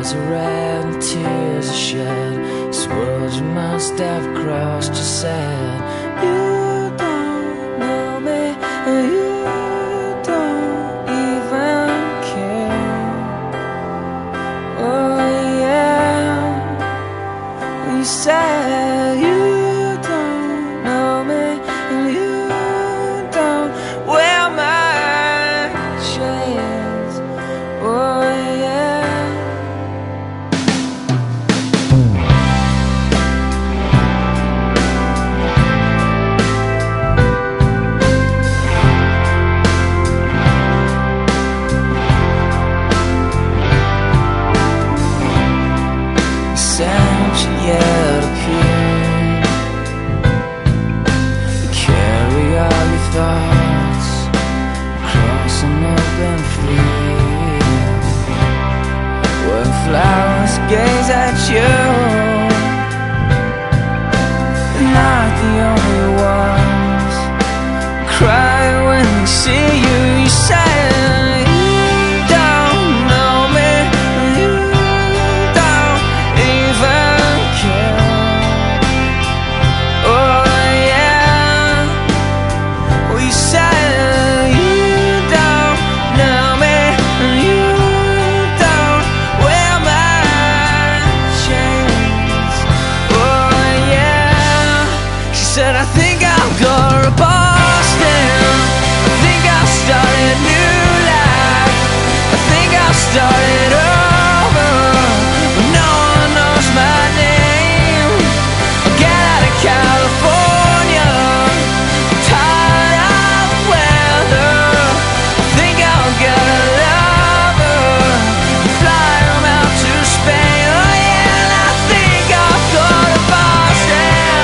eyes are red and tears are shed. This world you must have crossed, you said. You don't know me, and you don't even care. Oh yeah, you said you don't know me, and you don't wear my chains. Oh yeah. Sent yet appear. You carry all your thoughts across an open field, where flowers gaze at you. They're not the only ones cry when they see you. You say said, I think I'll go to Boston. I think I'll start a new life. I think I'll start it over. No one knows my name. I'll get out of California. I'm tired of the weather. I think I'll get a lover and fly him out to Spain. Oh yeah, and I think I'll go to Boston.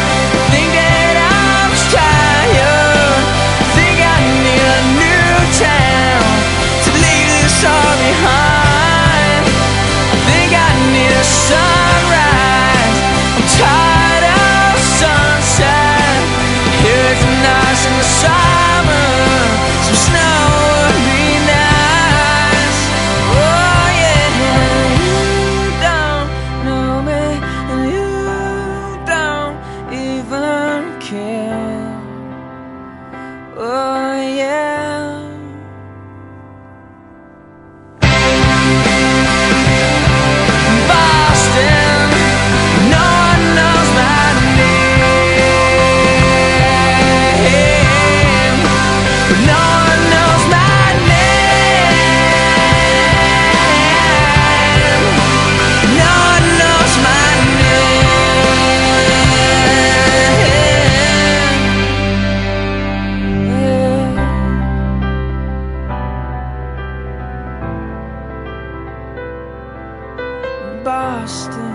Sunrise, I'm tired of sunset. Here it's nice in the summer, some snow would be nice. Oh yeah, you don't know me, and you don't even care. Oh yeah. Boston.